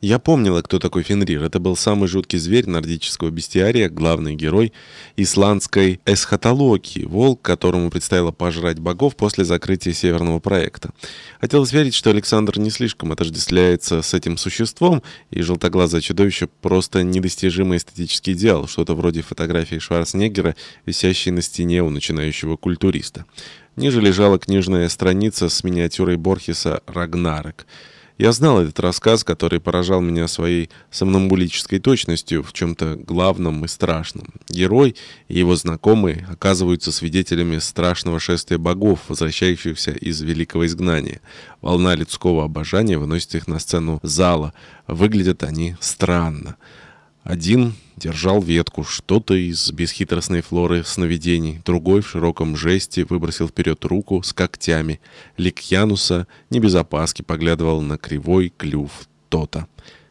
Я помнила, кто такой Фенрир. Это был самый жуткий зверь нордического бестиария, главный герой исландской эсхатологии, волк, которому предстояло пожрать богов после закрытия Северного проекта. Хотелось верить, что Александр не слишком отождествляется с этим существом, и желтоглазое чудовище просто недостижимый эстетический идеал, что-то вроде фотографии Шварценеггера, висящей на стене у начинающего культуриста. Ниже лежала книжная страница с миниатюрой Борхеса «Рагнарök». Я знал этот рассказ, который поражал меня своей сомнамбулической точностью в чем-то главном и страшном. Герой и его знакомые оказываются свидетелями страшного шествия богов, возвращающихся из великого изгнания. Волна людского обожания выносит их на сцену зала. Выглядят они странно. Один держал ветку, что-то из бесхитростной флоры сновидений. Другой в широком жесте выбросил вперед руку с когтями. Лик Януса не без опаски поглядывал на кривой клюв Тота.